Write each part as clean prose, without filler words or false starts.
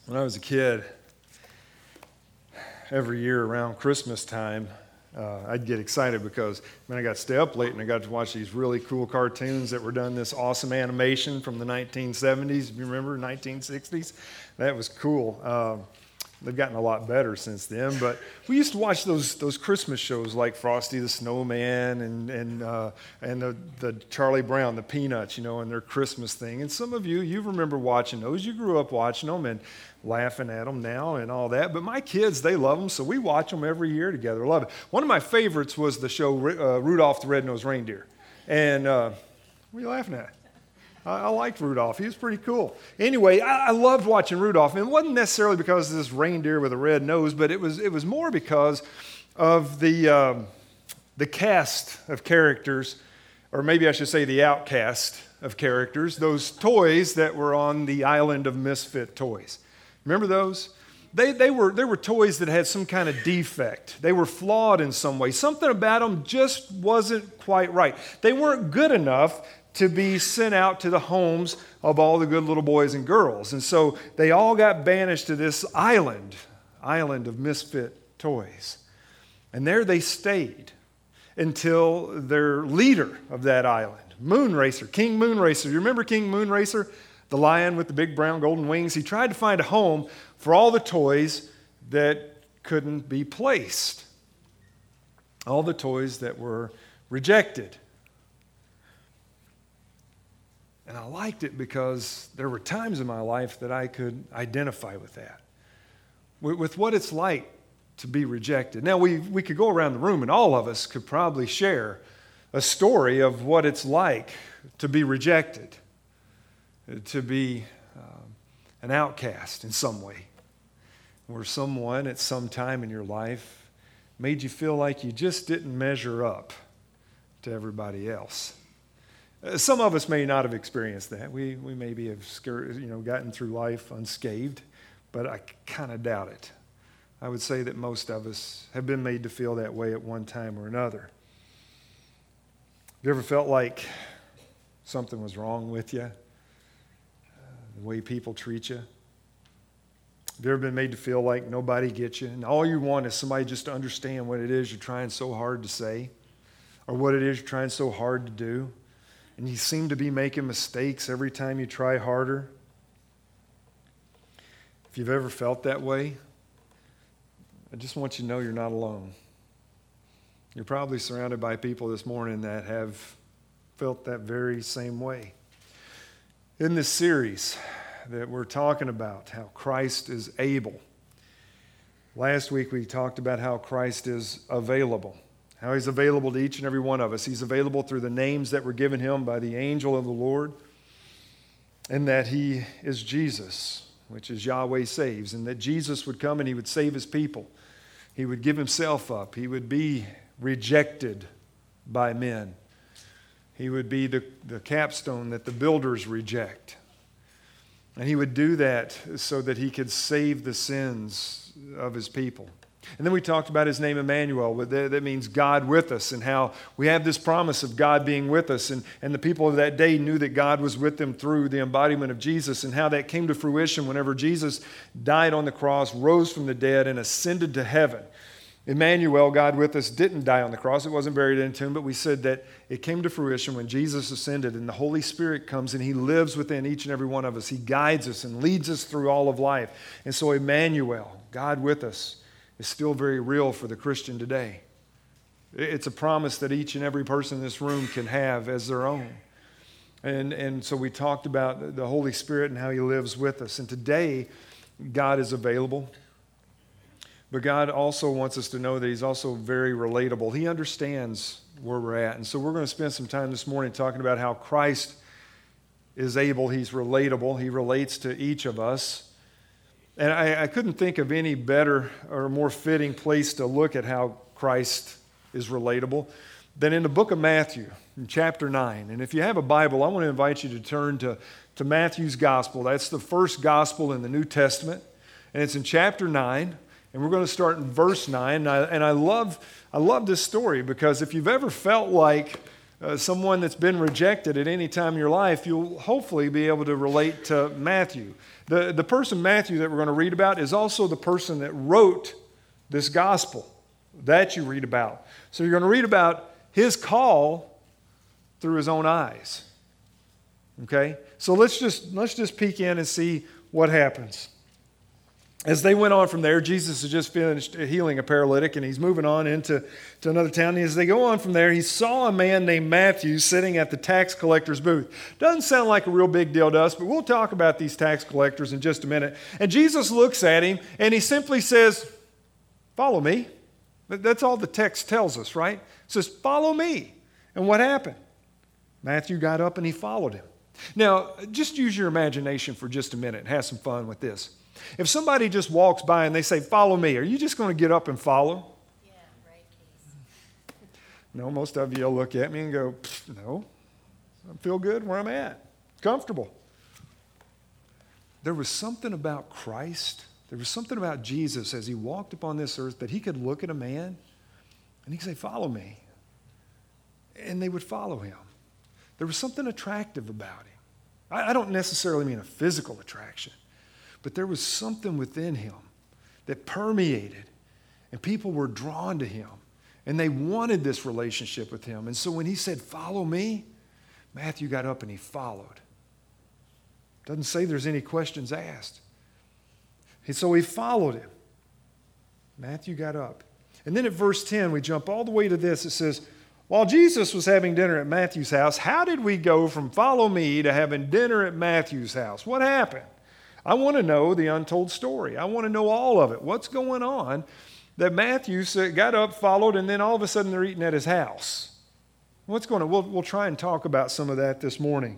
When I was a kid, every year around Christmas time, I'd get excited because I got to stay up late and I got to watch these really cool cartoons that were done, this awesome animation from the 1970s. You remember 1960s? That was cool. They've gotten a lot better since then, but we used to watch those Christmas shows like Frosty the Snowman and the Charlie Brown, the Peanuts, and their Christmas thing. And some of you remember watching those. You grew up watching them and laughing at them now and all that. But my kids, they love them, so we watch them every year together. Love it. One of my favorites was the show Rudolph the Red-Nosed Reindeer. And what are you laughing at? I liked Rudolph. He was pretty cool. Anyway, I loved watching Rudolph. And it wasn't necessarily because of this reindeer with a red nose, but it was more because of the cast of characters, or maybe I should say the outcast of characters, those toys that were on the island of misfit toys. Remember those? They were toys that had some kind of defect. They were flawed in some way. Something about them just wasn't quite right. They weren't good enough to be sent out to the homes of all the good little boys and girls. And so they all got banished to this island of misfit toys. And there they stayed until their leader of that island, Moonracer, King Moonracer. You remember King Moonracer? The lion with the big brown golden wings. He tried to find a home for all the toys that couldn't be placed. All the toys that were rejected. And I liked it because there were times in my life that I could identify with that, with what it's like to be rejected. Now, we could go around the room and all of us could probably share a story of what it's like to be rejected, to be an outcast in some way, where someone at some time in your life made you feel like you just didn't measure up to everybody else. Some of us may not have experienced that. We maybe have gotten through life unscathed, but I kind of doubt it. I would say that most of us have been made to feel that way at one time or another. Have you ever felt like something was wrong with you? The way people treat you? Have you ever been made to feel like nobody gets you, and all you want is somebody just to understand what it is you're trying so hard to say, or what it is you're trying so hard to do? And you seem to be making mistakes every time you try harder. If you've ever felt that way, I just want you to know you're not alone. You're probably surrounded by people this morning that have felt that very same way. In this series that we're talking about, how Christ is able. Last week we talked about how Christ is available. How he's available to each and every one of us. He's available through the names that were given him by the angel of the Lord. And that he is Jesus, which is Yahweh saves. And that Jesus would come and he would save his people. He would give himself up. He would be rejected by men. He would be the capstone that the builders reject. And he would do that so that he could save the sins of his people. And then we talked about his name, Emmanuel. That means God with us, and how we have this promise of God being with us. And the people of that day knew that God was with them through the embodiment of Jesus, and how that came to fruition whenever Jesus died on the cross, rose from the dead, and ascended to heaven. Emmanuel, God with us, didn't die on the cross. It wasn't buried in a tomb, but we said that it came to fruition when Jesus ascended and the Holy Spirit comes and he lives within each and every one of us. He guides us and leads us through all of life. And so Emmanuel, God with us, is still very real for the Christian today. It's a promise that each and every person in this room can have as their own. And so we talked about the Holy Spirit and how he lives with us. And today, God is available. But God also wants us to know that he's also very relatable. He understands where we're at. And so we're going to spend some time this morning talking about how Christ is able. He's relatable. He relates to each of us. And I couldn't think of any better or more fitting place to look at how Christ is relatable than in the book of Matthew, in chapter 9. And if you have a Bible, I want to invite you to turn to Matthew's gospel. That's the first gospel in the New Testament. And it's in chapter 9. And we're going to start in verse 9. And I love this story because if you've ever felt like someone that's been rejected at any time in your life, you'll hopefully be able to relate to Matthew. The person Matthew that we're going to read about is also the person that wrote this gospel that you read about. So you're going to read about his call through his own eyes. Okay? So let's just peek in and see what happens. As they went on from there, Jesus has just finished healing a paralytic, and he's moving on into another town. And as they go on from there, he saw a man named Matthew sitting at the tax collector's booth. Doesn't sound like a real big deal to us, but we'll talk about these tax collectors in just a minute. And Jesus looks at him, and he simply says, "Follow me." That's all the text tells us, right? It says, "Follow me." And what happened? Matthew got up and he followed him. Now, just use your imagination for just a minute and have some fun with this. If somebody just walks by and they say, "Follow me," are you just going to get up and follow? Yeah, right, Case. No, most of you will look at me and go, "No, I feel good where I'm at. Comfortable." There was something about Christ, there was something about Jesus as he walked upon this earth that he could look at a man and he could say, "Follow me." And they would follow him. There was something attractive about him. I don't necessarily mean a physical attraction, but there was something within him that permeated, and people were drawn to him, and they wanted this relationship with him. And so when he said, "Follow me," Matthew got up and he followed. Doesn't say there's any questions asked. And so he followed him. Matthew got up. And then at verse 10, we jump all the way to this. It says, "While Jesus was having dinner at Matthew's house," how did we go from "follow me" to having dinner at Matthew's house? What happened? I want to know the untold story. I want to know all of it. What's going on that Matthew got up, followed, and then all of a sudden they're eating at his house? What's going on? We'll try and talk about some of that this morning.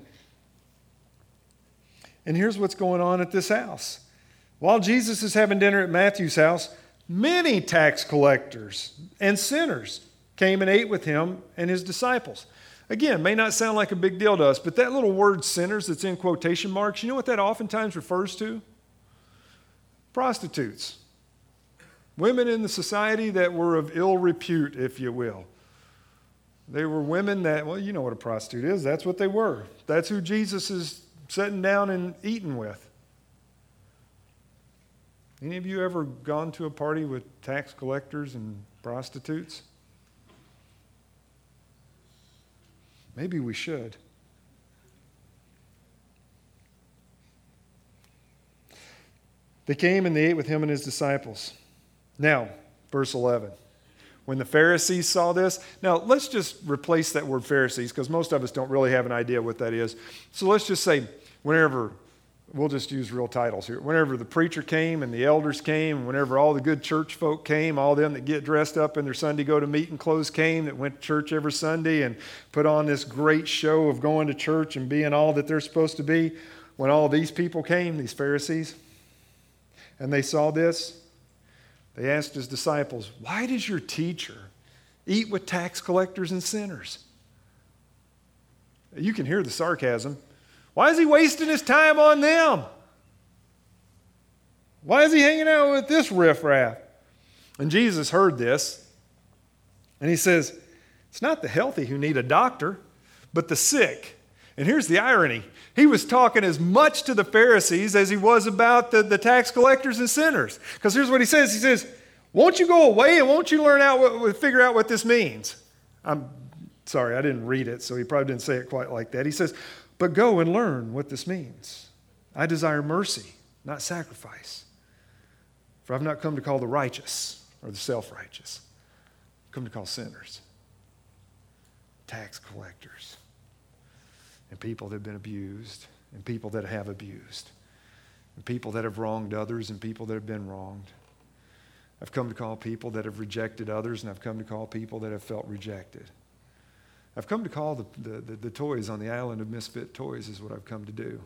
And here's what's going on at this house. While Jesus is having dinner at Matthew's house, many tax collectors and sinners came and ate with him and his disciples. Again, may not sound like a big deal to us, but that little word "sinners" that's in quotation marks, you know what that oftentimes refers to? Prostitutes. Women in the society that were of ill repute, if you will. They were women that, well, you know what a prostitute is. That's what they were. That's who Jesus is sitting down and eating with. Any of you ever gone to a party with tax collectors and prostitutes? Maybe we should. They came and they ate with him and his disciples. Now, verse 11. When the Pharisees saw this, now let's just replace that word Pharisees because most of us don't really have an idea what that is. So let's just say whenever, we'll just use real titles here. Whenever the preacher came and the elders came, whenever all the good church folk came, all them that get dressed up in their Sunday go-to-meeting clothes came, that went to church every Sunday and put on this great show of going to church and being all that they're supposed to be, when all these people came, these Pharisees, and they saw this, they asked his disciples, "Why does your teacher eat with tax collectors and sinners?" You can hear the sarcasm. Why is he wasting his time on them? Why is he hanging out with this riffraff? And Jesus heard this, and he says, "It's not the healthy who need a doctor, but the sick." And here's the irony. He was talking as much to the Pharisees as he was about the tax collectors and sinners. Because here's what he says. He says, "Won't you go away and won't you figure out what this means?" I'm sorry, I didn't read it, so he probably didn't say it quite like that. He says, "But go and learn what this means. I desire mercy, not sacrifice. For I've not come to call the righteous or the self-righteous. I've come to call sinners, tax collectors, and people that have been abused, and people that have abused, and people that have wronged others, and people that have been wronged. I've come to call people that have rejected others, and I've come to call people that have felt rejected. I've come to call the toys on the island of misfit toys is what I've come to do."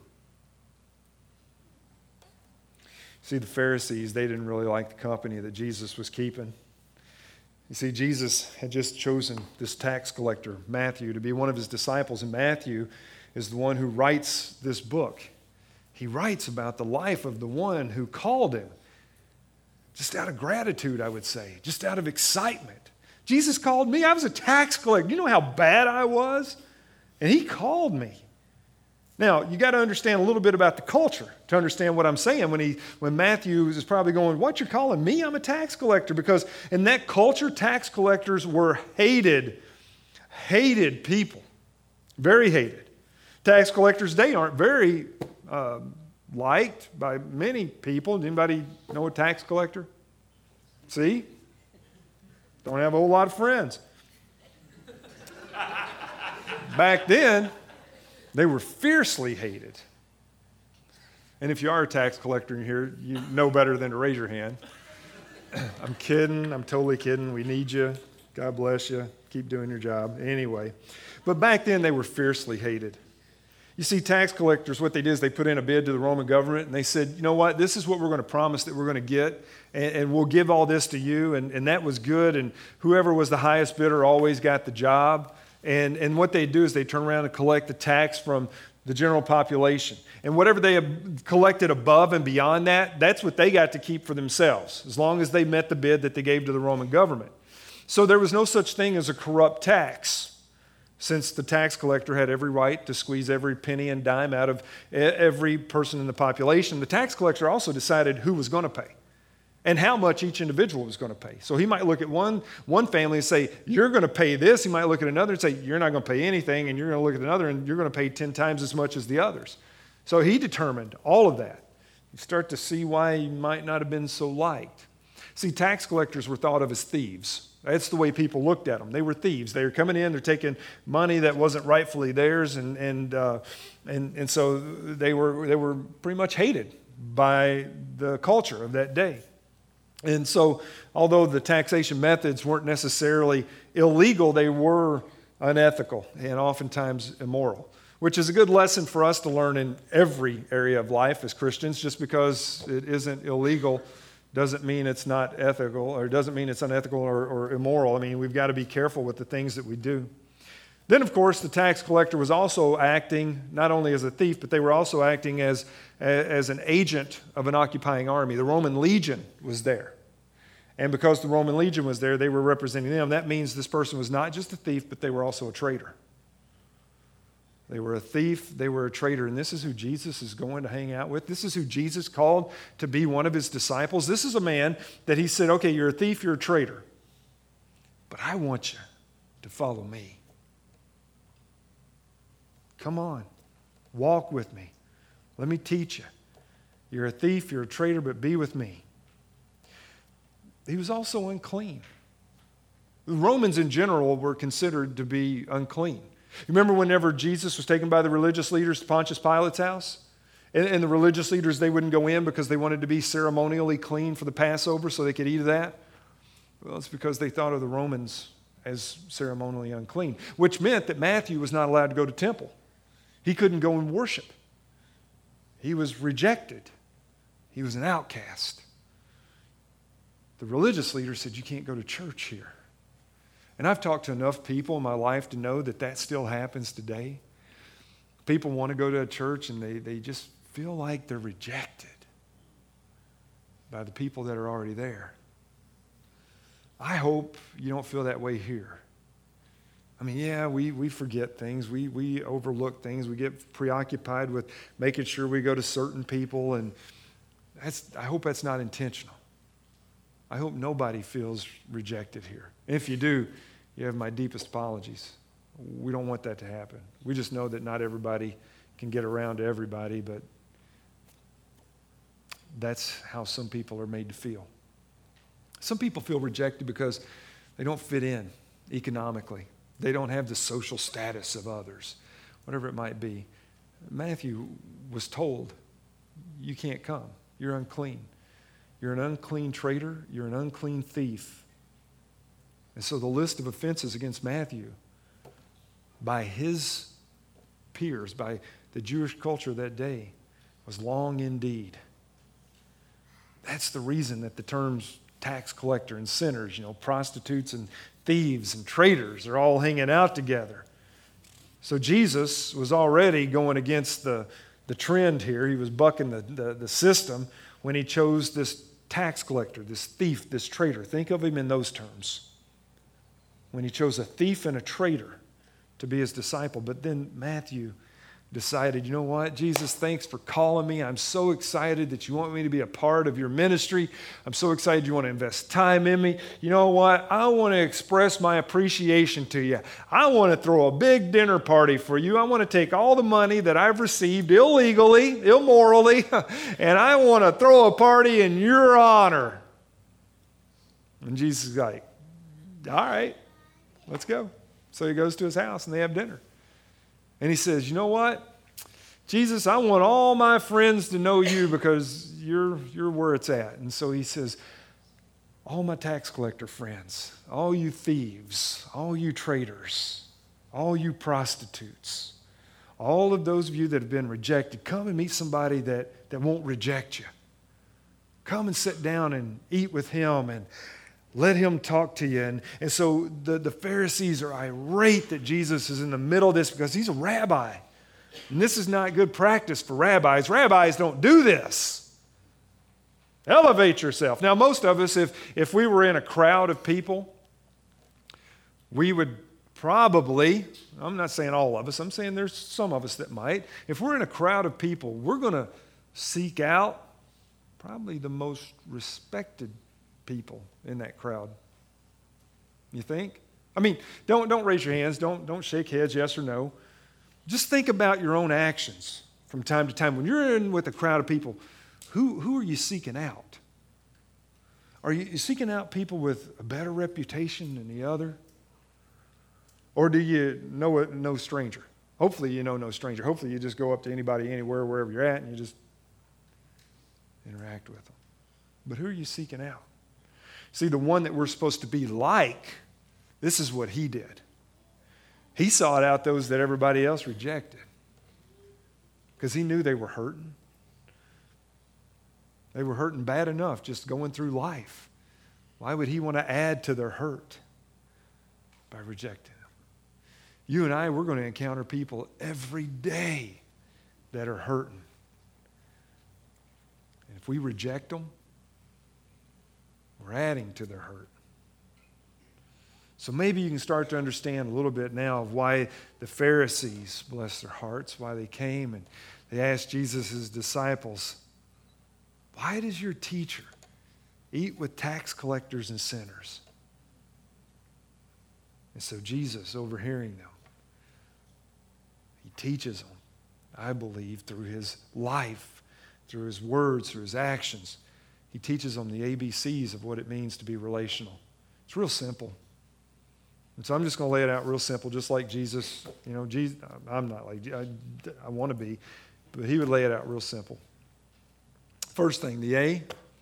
See, the Pharisees, they didn't really like the company that Jesus was keeping. You see, Jesus had just chosen this tax collector, Matthew, to be one of his disciples, and Matthew is the one who writes this book. He writes about the life of the one who called him, just out of gratitude, I would say, just out of excitement, Jesus called me. I was a tax collector. You know how bad I was? And he called me. Now, you got to understand a little bit about the culture to understand what I'm saying when Matthew is probably going, what, you're calling me? I'm a tax collector. Because in that culture, tax collectors were hated people. Very hated. Tax collectors today aren't very liked by many people. Anybody know a tax collector? See? Don't have a whole lot of friends. Back then, they were fiercely hated. And if you are a tax collector in here, you know better than to raise your hand. I'm kidding. I'm totally kidding. We need you. God bless you. Keep doing your job. Anyway. But back then, they were fiercely hated. You see, tax collectors, what they did is they put in a bid to the Roman government, and they said, you know what, this is what we're going to promise that we're going to get, and we'll give all this to you, and that was good, and whoever was the highest bidder always got the job. And what they do is they turn around and collect the tax from the general population. And whatever they have collected above and beyond that, that's what they got to keep for themselves, as long as they met the bid that they gave to the Roman government. So there was no such thing as a corrupt tax, since the tax collector had every right to squeeze every penny and dime out of every person in the population. The tax collector also decided who was going to pay and how much each individual was going to pay. So he might look at one family and say, you're going to pay this. He might look at another and say, you're not going to pay anything. And you're going to look at another and you're going to pay 10 times as much as the others. So he determined all of that. You start to see why he might not have been so liked. See, tax collectors were thought of as thieves. That's the way people looked at them. They were thieves. They were coming in, they're taking money that wasn't rightfully theirs, and so they were pretty much hated by the culture of that day. And so, although the taxation methods weren't necessarily illegal, they were unethical and oftentimes immoral, which is a good lesson for us to learn in every area of life as Christians. Just because it isn't illegal doesn't mean it's not ethical, or doesn't mean it's unethical or immoral. I mean, we've got to be careful with the things that we do. Then, of course, the tax collector was also acting not only as a thief, but they were also acting as an agent of an occupying army. The Roman legion was there. And because the Roman legion was there, they were representing them. That means this person was not just a thief, but they were also a traitor. They were a thief, they were a traitor, and this is who Jesus is going to hang out with. This is who Jesus called to be one of his disciples. This is a man that he said, okay, you're a thief, you're a traitor, but I want you to follow me. Come on, walk with me. Let me teach you. You're a thief, you're a traitor, but be with me. He was also unclean. The Romans in general were considered to be unclean. You remember whenever Jesus was taken by the religious leaders to Pontius Pilate's house? And the religious leaders, they wouldn't go in because they wanted to be ceremonially clean for the Passover so they could eat of that? Well, it's because they thought of the Romans as ceremonially unclean, which meant that Matthew was not allowed to go to temple. He couldn't go and worship. He was rejected. He was an outcast. The religious leaders said, you can't go to church here. And I've talked to enough people in my life to know that that still happens today. People want to go to a church and they just feel like they're rejected by the people that are already there. I hope you don't feel that way here. I mean, yeah, we forget things. We overlook things. We get preoccupied with making sure we go to certain people, and I hope that's not intentional. I hope nobody feels rejected here. And if you do, you have my deepest apologies. We don't want that to happen. We just know that not everybody can get around to everybody, but that's how some people are made to feel. Some people feel rejected because they don't fit in economically. They don't have the social status of others, whatever it might be. Matthew was told, you can't come. You're unclean. You're an unclean traitor. You're an unclean thief. And so the list of offenses against Matthew by his peers, by the Jewish culture that day, was long indeed. That's the reason that the terms tax collector and sinners, prostitutes and thieves and traitors are all hanging out together. So Jesus was already going against the trend here. He was bucking the system when he chose this tax collector, this thief, this traitor. Think of him in those terms. when he chose a thief and a traitor to be his disciple. But then Matthew decided, you know what, Jesus, thanks for calling me. I'm so excited that you want me to be a part of your ministry. I'm so excited you want to invest time in me. You know what? I want to express my appreciation to you. I want to throw a big dinner party for you. I want to take all the money that I've received illegally, immorally, and I want to throw a party in your honor. And Jesus is like, all right, let's go. So he goes to his house and they have dinner. And he says, you know what? Jesus, I want all my friends to know you because you're where it's at. And so he says, all my tax collector friends, all you thieves, all you traitors, all you prostitutes, all of those of you that have been rejected, come and meet somebody that won't reject you. Come and sit down and eat with him and let him talk to you. And so the Pharisees are irate that Jesus is in the middle of this because he's a rabbi. And this is not good practice for rabbis. Rabbis don't do this. Elevate yourself. Now, most of us, if we were in a crowd of people, we would probably, I'm not saying all of us, I'm saying there's some of us that might. If we're in a crowd of people, we're going to seek out probably the most respected people in that crowd. You think? I mean, don't raise your hands. Don't shake heads, yes or no. Just think about your own actions from time to time. When you're in with a crowd of people, who are you seeking out? Are you seeking out people with a better reputation than the other? Or do you know no stranger? Hopefully you know no stranger. Hopefully you just go up to anybody, anywhere, wherever you're at, and you just interact with them. But who are you seeking out? See, the one that we're supposed to be like, this is what he did. He sought out those that everybody else rejected because he knew they were hurting. They were hurting bad enough just going through life. Why would he want to add to their hurt by rejecting them? You and I, we're going to encounter people every day that are hurting. And if we reject them, we're adding to their hurt. So maybe you can start to understand a little bit now of why the Pharisees, bless their hearts, why they came and they asked Jesus' disciples, why does your teacher eat with tax collectors and sinners? And so Jesus, overhearing them, he teaches them, I believe, through his life, through his words, through his actions. He teaches them the ABCs of what it means to be relational. It's real simple. And so I'm just going to lay it out real simple, just like Jesus. You know, Jesus, I'm not like, I want to be, but he would lay it out real simple. First thing, the A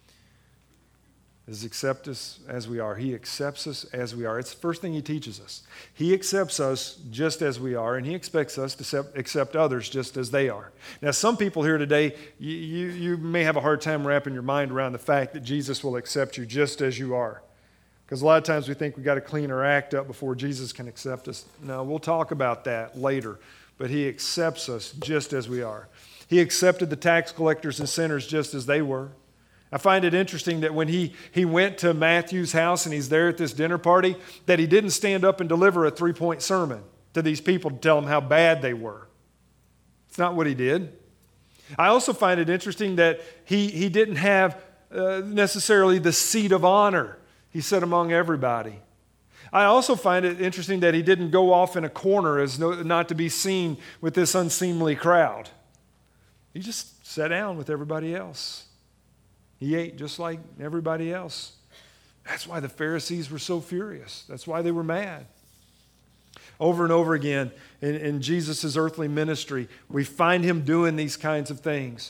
is accept us as we are. He accepts us as we are. It's the first thing he teaches us. He accepts us just as we are, and he expects us to accept others just as they are. Now, some people here today, you may have a hard time wrapping your mind around the fact that Jesus will accept you just as you are. Because a lot of times we think we've got to clean our act up before Jesus can accept us. No, we'll talk about that later. But he accepts us just as we are. He accepted the tax collectors and sinners just as they were. I find it interesting that when he went to Matthew's house and he's there at this dinner party, that he didn't stand up and deliver a 3-point sermon to these people to tell them how bad they were. It's not what he did. I also find it interesting that he didn't have necessarily the seat of honor. He sat among everybody. I also find it interesting that he didn't go off in a corner as not to be seen with this unseemly crowd. He just sat down with everybody else. He ate just like everybody else. That's why the Pharisees were so furious. That's why they were mad. Over and over again in Jesus' earthly ministry, we find him doing these kinds of things.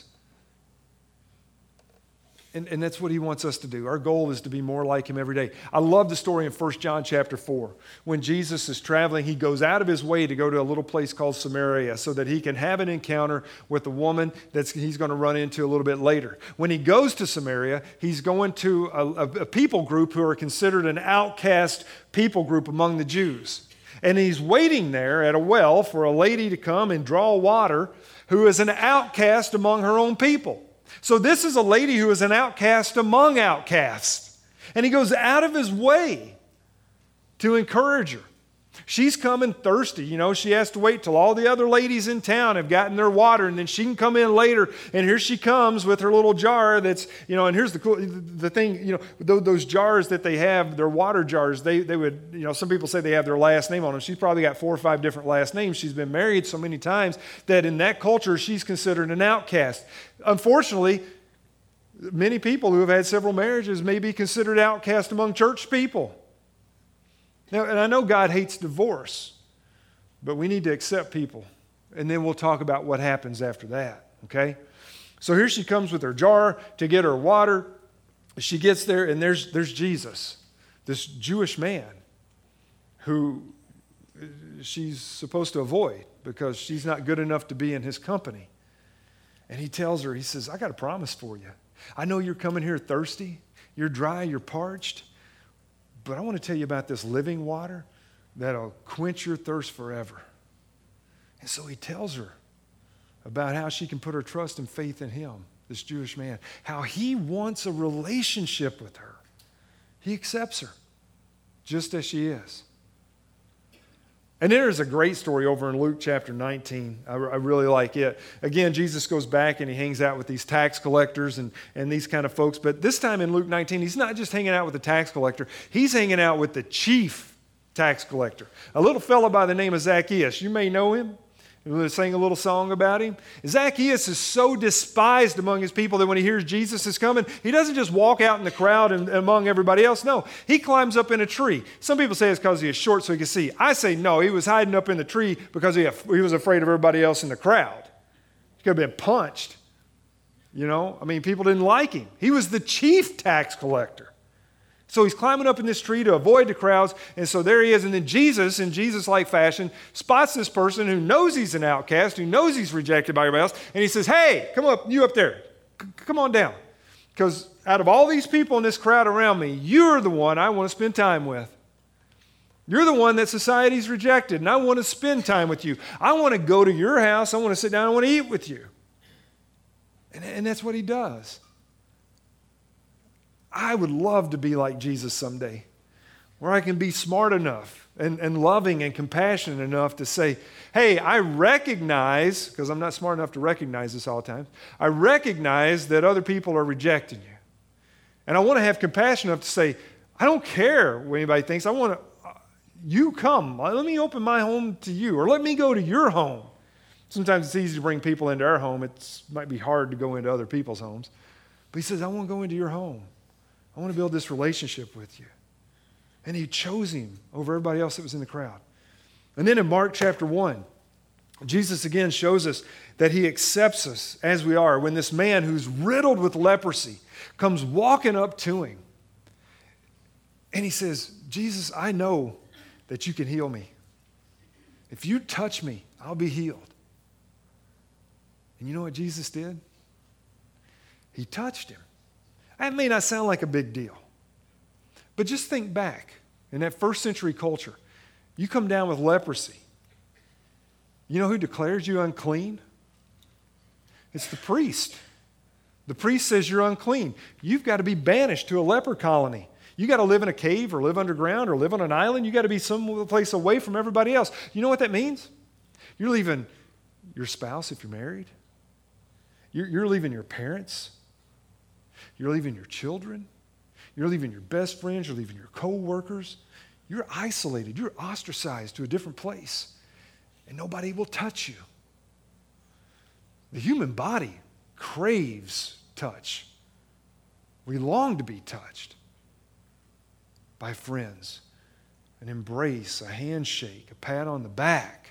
And that's what he wants us to do. Our goal is to be more like him every day. I love the story in 1 John chapter 4. When Jesus is traveling, he goes out of his way to go to a little place called Samaria so that he can have an encounter with a woman that he's going to run into a little bit later. When he goes to Samaria, he's going to a people group who are considered an outcast people group among the Jews. And he's waiting there at a well for a lady to come and draw water who is an outcast among her own people. So this is a lady who is an outcast among outcasts. And he goes out of his way to encourage her. She's coming thirsty. She has to wait till all the other ladies in town have gotten their water, and then she can come in later. And here she comes with her little jar that's, and here's the thing, those jars that they have, their water jars, they would, some people say they have their last name on them. She's probably got 4 or 5 different last names. She's been married so many times that in that culture, she's considered an outcast. Unfortunately, many people who have had several marriages may be considered outcast among church people. Now, and I know God hates divorce, but we need to accept people. And then we'll talk about what happens after that, okay? So here she comes with her jar to get her water. She gets there, and there's Jesus, this Jewish man who she's supposed to avoid because she's not good enough to be in his company. And he tells her, he says, I got a promise for you. I know you're coming here thirsty. You're dry, you're parched. But I want to tell you about this living water that'll quench your thirst forever. And so he tells her about how she can put her trust and faith in him, this Jewish man, how he wants a relationship with her. He accepts her just as she is. And there's a great story over in Luke chapter 19. I really like it. Again, Jesus goes back and he hangs out with these tax collectors and these kind of folks. But this time in Luke 19, he's not just hanging out with the tax collector. He's hanging out with the chief tax collector, a little fellow by the name of Zacchaeus. You may know him. We sang a little song about him. Zacchaeus is so despised among his people that when he hears Jesus is coming, he doesn't just walk out in the crowd and among everybody else. No, he climbs up in a tree. Some people say it's because he is short so he can see. I say no, he was hiding up in the tree because he was afraid of everybody else in the crowd. He could have been punched. People didn't like him. He was the chief tax collector. So he's climbing up in this tree to avoid the crowds, and so there he is. And then Jesus, in Jesus-like fashion, spots this person who knows he's an outcast, who knows he's rejected by everybody else, and he says, hey, come up, you up there. Come on down. Because out of all these people in this crowd around me, you're the one I want to spend time with. You're the one that society's rejected, and I want to spend time with you. I want to go to your house. I want to sit down. I want to eat with you. And that's what he does. I would love to be like Jesus someday, where I can be smart enough and loving and compassionate enough to say, hey, I recognize, because I'm not smart enough to recognize this all the time, I recognize that other people are rejecting you. And I want to have compassion enough to say, I don't care what anybody thinks. I want to, you come. Let me open my home to you, or let me go to your home. Sometimes it's easy to bring people into our home. It might be hard to go into other people's homes. But he says, I want to go into your home. I want to build this relationship with you. And he chose him over everybody else that was in the crowd. And then in Mark chapter 1, Jesus again shows us that he accepts us as we are. When this man who's riddled with leprosy comes walking up to him, and he says, Jesus, I know that you can heal me. If you touch me, I'll be healed. And you know what Jesus did? He touched him. That may not sound like a big deal, but just think back in that first century culture. You come down with leprosy. You know who declares you unclean? It's the priest. The priest says you're unclean. You've got to be banished to a leper colony. You got to live in a cave or live underground or live on an island. You got to be someplace away from everybody else. You know what that means? You're leaving your spouse if you're married. You're leaving your parents. You're leaving your children. You're leaving your best friends. You're leaving your co-workers. You're isolated. You're ostracized to a different place. And nobody will touch you. The human body craves touch. We long to be touched by friends. An embrace, a handshake, a pat on the back.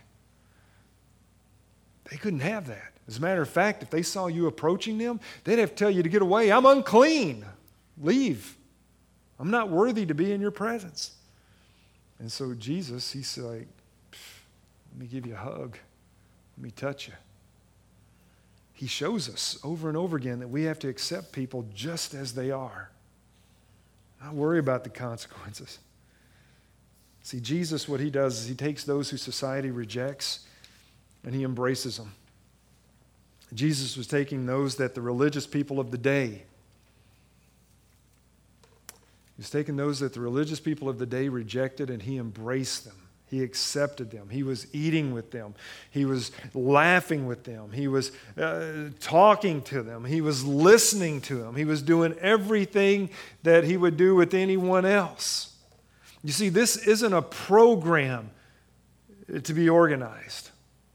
They couldn't have that. As a matter of fact, if they saw you approaching them, they'd have to tell you to get away. I'm unclean. Leave. I'm not worthy to be in your presence. And so Jesus, he's like, let me give you a hug. Let me touch you. He shows us over and over again that we have to accept people just as they are. Not worry about the consequences. See, Jesus, what he does is he takes those who society rejects and he embraces them. Jesus was taking those that the religious people of the day He was taking those that the religious people of the day rejected, and he embraced them. He accepted them. He was eating with them. He was laughing with them. He was talking to them. He was listening to them. He was doing everything that he would do with anyone else. You see, this isn't a program to be organized.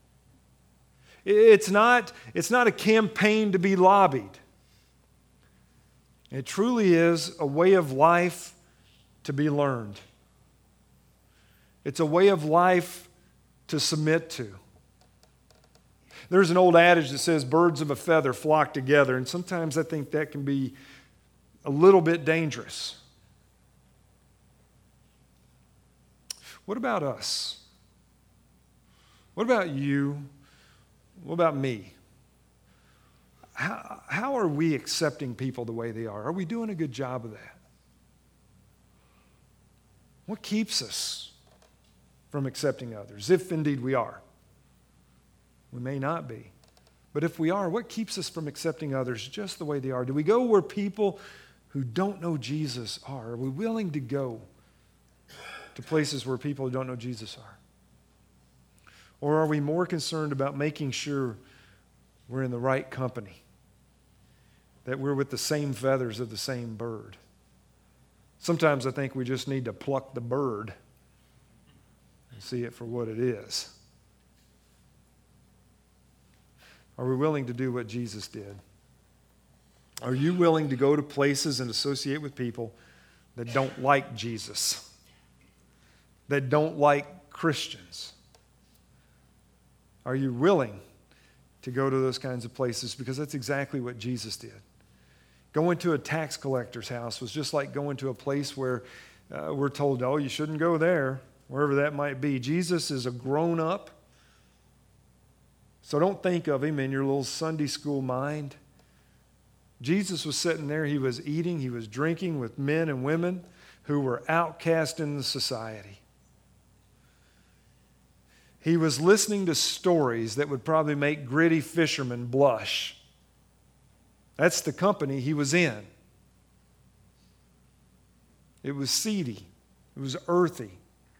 It's not a campaign to be lobbied. It truly is a way of life to be learned. It's a way of life to submit to. There's an old adage that says birds of a feather flock together, and sometimes I think that can be a little bit dangerous. What about us? What about you? What about me? How are we accepting people the way they are? Are we doing a good job of that? What keeps us from accepting others, if indeed we are? We may not be. But if we are, what keeps us from accepting others just the way they are? Do we go where people who don't know Jesus are? Are we willing to go to places where people who don't know Jesus are? Or are we more concerned about making sure we're in the right company, that we're with the same feathers of the same bird? Sometimes I think we just need to pluck the bird and see it for what it is. Are we willing to do what Jesus did? Are you willing to go to places and associate with people that don't like Jesus, that don't like Christians? Are you willing to go to those kinds of places? Because that's exactly what Jesus did. Going to a tax collector's house was just like going to a place where we're told, oh, you shouldn't go there, wherever that might be. Jesus is a grown-up. So don't think of him in your little Sunday school mind. Jesus was sitting there, he was eating, he was drinking with men and women who were outcast in the society. He was listening to stories that would probably make gritty fishermen blush. That's the company he was in. It was seedy. It was earthy.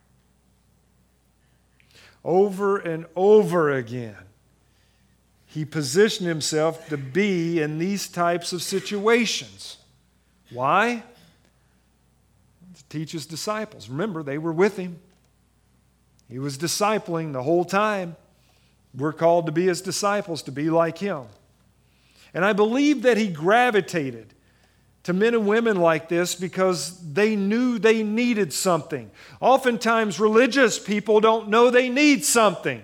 Over and over again, he positioned himself to be in these types of situations. Why? To teach his disciples. Remember, they were with him. He was discipling the whole time. We're called to be his disciples, to be like him. And I believe that he gravitated to men and women like this because they knew they needed something. Oftentimes, religious people don't know they need something.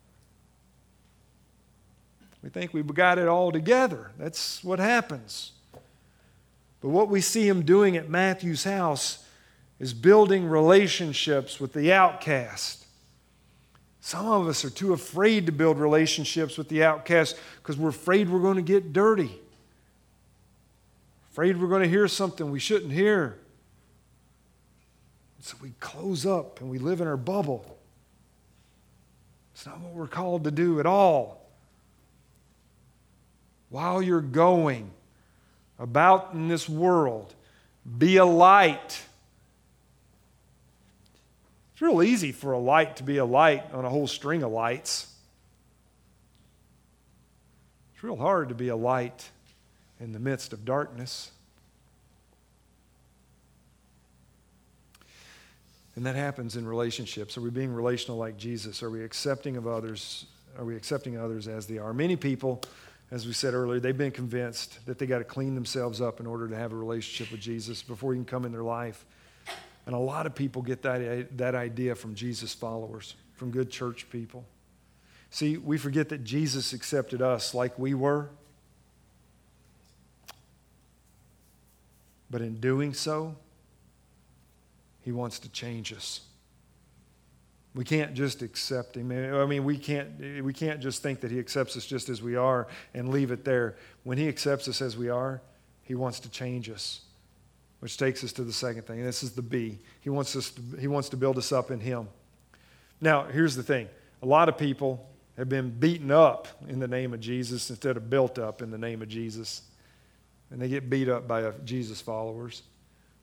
We think we've got it all together. That's what happens. But what we see him doing at Matthew's house is building relationships with the outcast. Some of us are too afraid to build relationships with the outcast because we're afraid we're going to get dirty. Afraid we're going to hear something we shouldn't hear. So we close up and we live in our bubble. It's not what we're called to do at all. While you're going about in this world, be a light. It's real easy for a light to be a light on a whole string of lights. It's real hard to be a light in the midst of darkness. And that happens in relationships. Are we being relational like Jesus? Are we accepting of others? Are we accepting others as they are? Many people, as we said earlier, they've been convinced that they got to clean themselves up in order to have a relationship with Jesus before he can come in their life. And a lot of people get that idea from Jesus followers, from good church people. See, we forget that Jesus accepted us like we were. But in doing so, he wants to change us. We can't just accept him. I mean, we can't just think that he accepts us just as we are and leave it there. When he accepts us as we are, he wants to change us, which takes us to the second thing. And this is the B. He wants to build us up in him. Now, here's the thing. A lot of people have been beaten up in the name of Jesus instead of built up in the name of Jesus. And they get beat up by Jesus followers.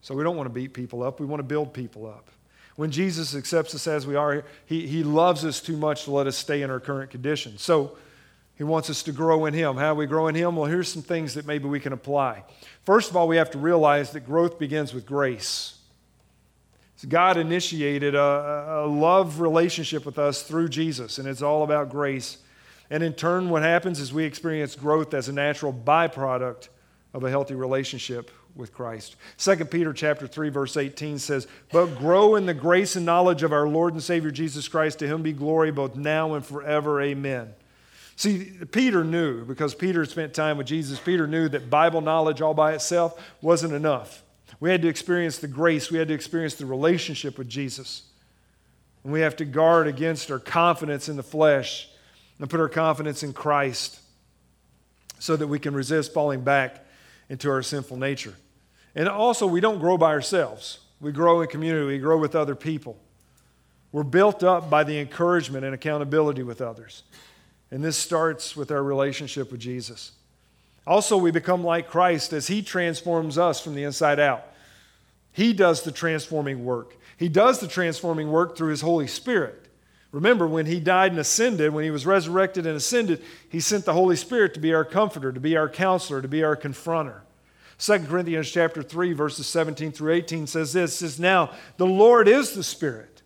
So we don't want to beat people up. We want to build people up. When Jesus accepts us as we are, he loves us too much to let us stay in our current condition. So he wants us to grow in him. How do we grow in him? Well, here's some things that maybe we can apply. First of all, we have to realize that growth begins with grace. So God initiated a love relationship with us through Jesus, and it's all about grace. And in turn, what happens is we experience growth as a natural byproduct of a healthy relationship with Christ. 2 Peter chapter 3, verse 18 says, "But grow in the grace and knowledge of our Lord and Savior Jesus Christ. To him be glory both now and forever. Amen." See, Peter knew, because Peter spent time with Jesus, Peter knew that Bible knowledge all by itself wasn't enough. We had to experience the grace. We had to experience the relationship with Jesus. And we have to guard against our confidence in the flesh and put our confidence in Christ so that we can resist falling back into our sinful nature. And also, we don't grow by ourselves. We grow in community. We grow with other people. We're built up by the encouragement and accountability with others. And this starts with our relationship with Jesus. Also, we become like Christ as he transforms us from the inside out. He does the transforming work. He does the transforming work through his Holy Spirit. Remember, when he died and ascended, when he was resurrected and ascended, he sent the Holy Spirit to be our comforter, to be our counselor, to be our confronter. 2 Corinthians chapter 3, verses 17 through 18 says this, says, "Now the Lord is the Spirit.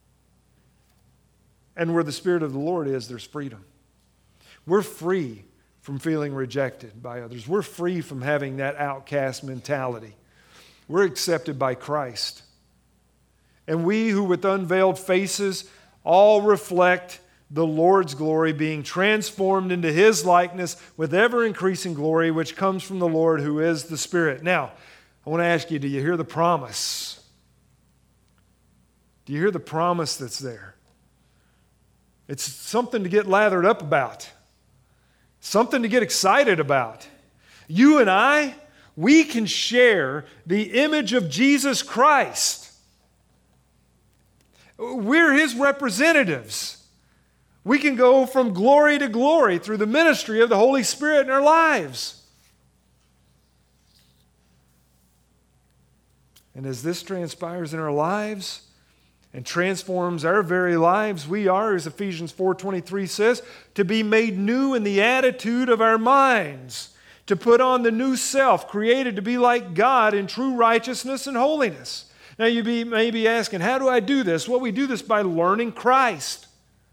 And where the Spirit of the Lord is, there's freedom." We're free from feeling rejected by others. We're free from having that outcast mentality. We're accepted by Christ. And we who with unveiled faces all reflect the Lord's glory, being transformed into his likeness with ever-increasing glory, which comes from the Lord who is the Spirit. Now, I want to ask you, do you hear the promise? Do you hear the promise that's there? It's something to get lathered up about. Something to get excited about. You and I, we can share the image of Jesus Christ. We're his representatives. We can go from glory to glory through the ministry of the Holy Spirit in our lives. And as this transpires in our lives and transforms our very lives, we are, as Ephesians 4:23 says, to be made new in the attitude of our minds, to put on the new self, created to be like God in true righteousness and holiness. Now you may be asking, how do I do this? Well, we do this by learning Christ.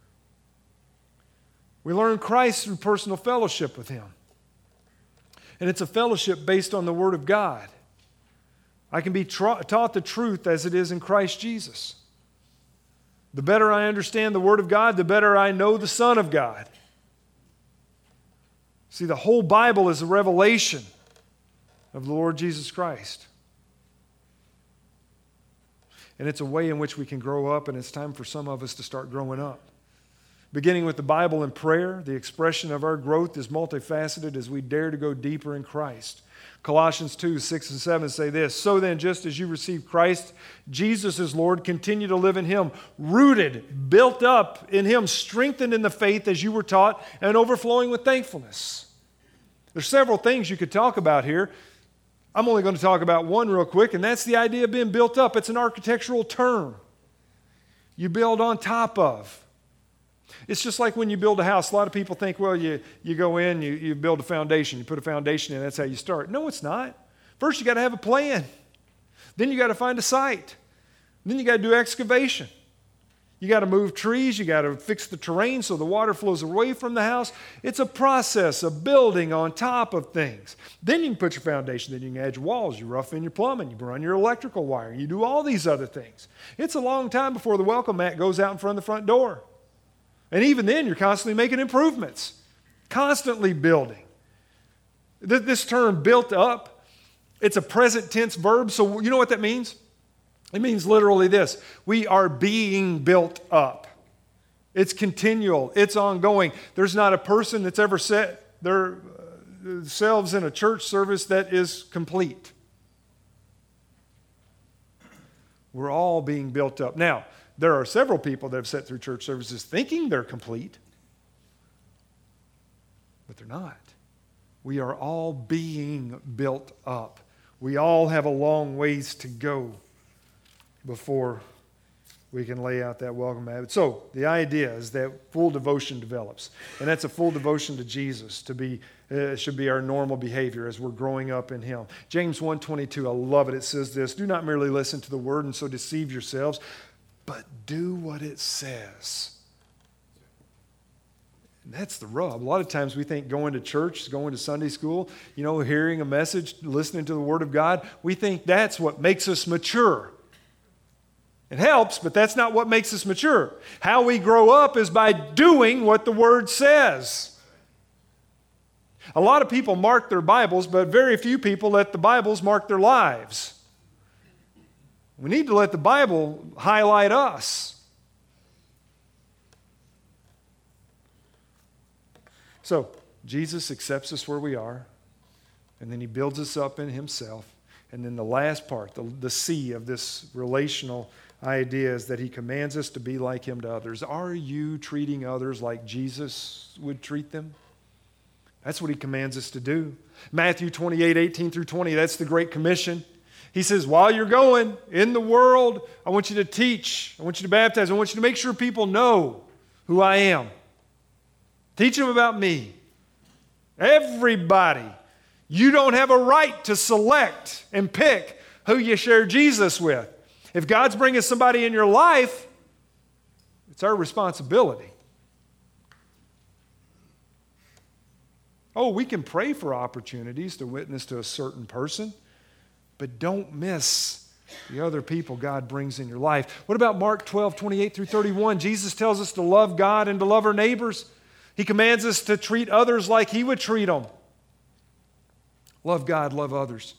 We learn Christ through personal fellowship with him. And it's a fellowship based on the Word of God. I can be taught the truth as it is in Christ Jesus. The better I understand the Word of God, the better I know the Son of God. See, the whole Bible is a revelation of the Lord Jesus Christ. And it's a way in which we can grow up, and it's time for some of us to start growing up. Beginning with the Bible and prayer, the expression of our growth is multifaceted as we dare to go deeper in Christ. Colossians 2, 6 and 7 say this, "So then, just as you received Christ, Jesus is Lord, continue to live in him, rooted, built up in him, strengthened in the faith as you were taught, and overflowing with thankfulness." There's several things you could talk about here. I'm only going to talk about one real quick, and that's the idea of being built up. It's an architectural term. You build on top of. It's just like when you build a house. A lot of people think, well, you go in, you build a foundation. You put a foundation in, that's how you start. No, it's not. First, you got to have a plan. Then you got to find a site. Then you got to do excavation. You got to move trees. You got to fix the terrain so the water flows away from the house. It's a process of building on top of things. Then you can put your foundation. Then you can add your walls. You rough in your plumbing. You run your electrical wire. You do all these other things. It's a long time before the welcome mat goes out in front of the front door. And even then, you're constantly making improvements, constantly building. This term, built up, it's a present tense verb. So you know what that means? It means literally this. We are being built up. It's continual. It's ongoing. There's not a person that's ever set themselves in a church service that is complete. We're all being built up. Now, there are several people that have sat through church services thinking they're complete, but they're not. We are all being built up. We all have a long ways to go before we can lay out that welcome habit. So the idea is that full devotion develops. And that's a full devotion to Jesus should be our normal behavior as we're growing up in Him. James 1:22, I love it. It says this, do not merely listen to the word and so deceive yourselves, but do what it says. And that's the rub. A lot of times we think going to church, going to Sunday school, hearing a message, listening to the Word of God, we think that's what makes us mature. It helps, but that's not what makes us mature. How we grow up is by doing what the Word says. A lot of people mark their Bibles, but very few people let the Bibles mark their lives. We need to let the Bible highlight us. So, Jesus accepts us where we are, and then He builds us up in Himself. And then the last part, the C of this relational idea is that He commands us to be like Him to others. Are you treating others like Jesus would treat them? That's what He commands us to do. Matthew 28:18-20, that's the Great Commission. He says, while you're going in the world, I want you to teach. I want you to baptize. I want you to make sure people know who I am. Teach them about me. Everybody. You don't have a right to select and pick who you share Jesus with. If God's bringing somebody in your life, it's our responsibility. Oh, we can pray for opportunities to witness to a certain person, but don't miss the other people God brings in your life. What about Mark 12:28-31? Jesus tells us to love God and to love our neighbors. He commands us to treat others like He would treat them. Love God, love others.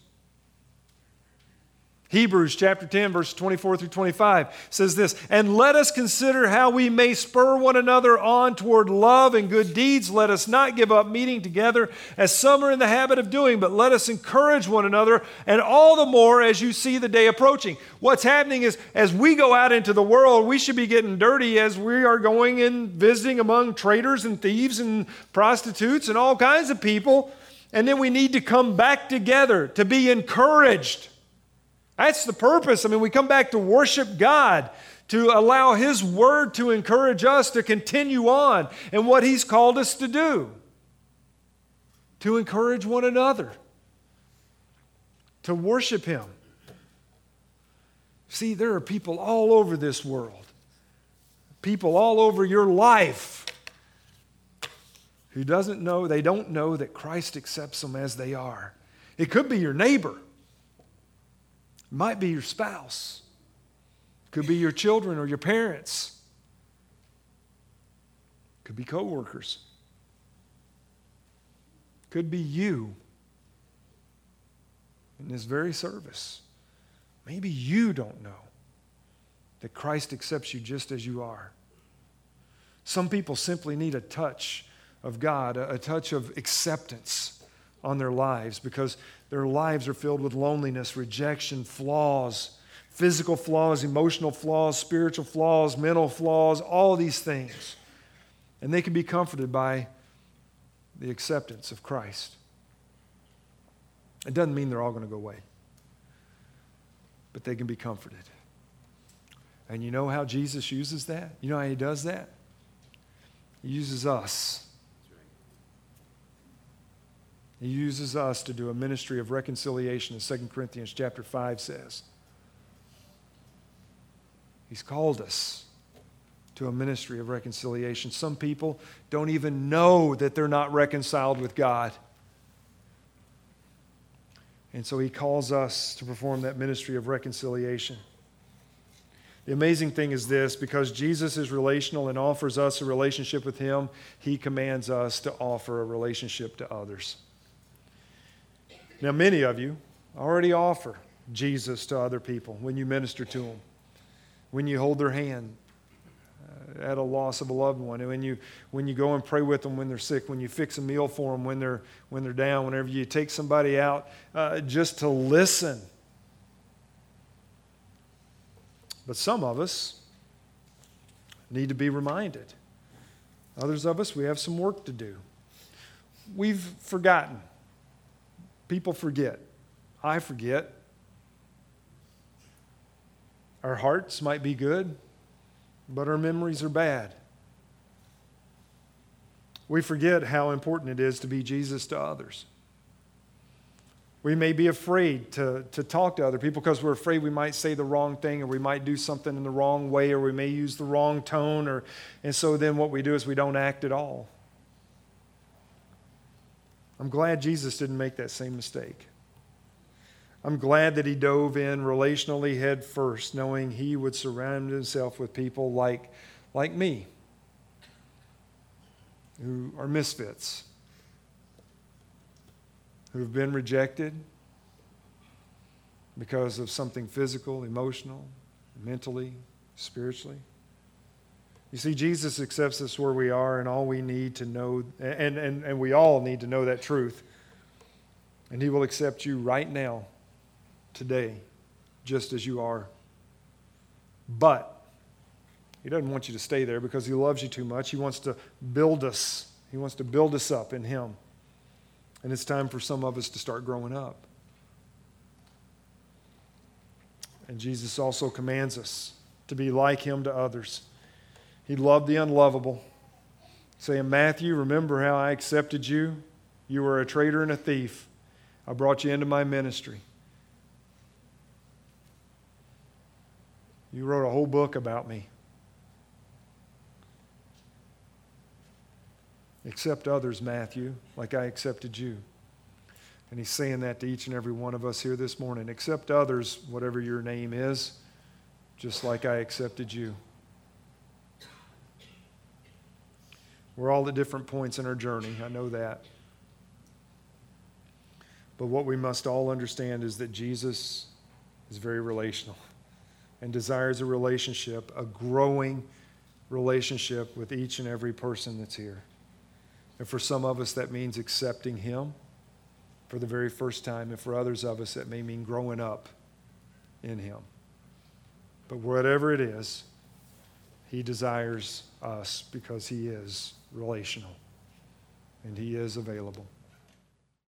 Hebrews chapter 10, verse 24-25 says this, and let us consider how we may spur one another on toward love and good deeds. Let us not give up meeting together as some are in the habit of doing, but let us encourage one another, and all the more as you see the day approaching. What's happening is as we go out into the world, we should be getting dirty as we are going and visiting among traitors and thieves and prostitutes and all kinds of people. And then we need to come back together to be encouraged. That's the purpose. We come back to worship God, to allow His Word to encourage us to continue on in what He's called us to do. To encourage one another. To worship Him. See, there are people all over this world. People all over your life who don't know that Christ accepts them as they are. It could be your neighbor. It might be your spouse. It could be your children or your parents. It could be coworkers. It could be you in this very service. Maybe you don't know that Christ accepts you just as you are. Some people simply need a touch of God, a touch of acceptance on their lives because their lives are filled with loneliness, rejection, flaws, physical flaws, emotional flaws, spiritual flaws, mental flaws, all of these things. And they can be comforted by the acceptance of Christ. It doesn't mean they're all going to go away, but they can be comforted. And you know how Jesus uses that? You know how He does that? He uses us. He uses us to do a ministry of reconciliation, as 2 Corinthians chapter 5 says. He's called us to a ministry of reconciliation. Some people don't even know that they're not reconciled with God. And so He calls us to perform that ministry of reconciliation. The amazing thing is this, because Jesus is relational and offers us a relationship with Him, He commands us to offer a relationship to others. Now, many of you already offer Jesus to other people when you minister to them, when you hold their hand at a loss of a loved one, and when you go and pray with them when they're sick, when you fix a meal for them when they're down, whenever you take somebody out just to listen. But some of us need to be reminded. Others of us, we have some work to do. We've forgotten. People forget. I forget. Our hearts might be good, but our memories are bad. We forget how important it is to be Jesus to others. We may be afraid to talk to other people because we're afraid we might say the wrong thing, or we might do something in the wrong way, or we may use the wrong tone, and so then what we do is we don't act at all. I'm glad Jesus didn't make that same mistake. I'm glad that he dove in relationally head first, knowing he would surround himself with people like me, who are misfits, who have been rejected because of something physical, emotional, mentally, spiritually. You see, Jesus accepts us where we are, and all we need to know, and we all need to know that truth. And he will accept you right now, today, just as you are. But he doesn't want you to stay there because he loves you too much. He wants to build us. He wants to build us up in him. And it's time for some of us to start growing up. And Jesus also commands us to be like him to others. He loved the unlovable. Saying, Matthew, remember how I accepted you? You were a traitor and a thief. I brought you into my ministry. You wrote a whole book about me. Accept others, Matthew, like I accepted you. And he's saying that to each and every one of us here this morning. Accept others, whatever your name is, just like I accepted you. We're all at different points in our journey. I know that. But what we must all understand is that Jesus is very relational and desires a relationship, a growing relationship with each and every person that's here. And for some of us, that means accepting him for the very first time. And for others of us, that may mean growing up in him. But whatever it is, he desires us because he is relational and he is available.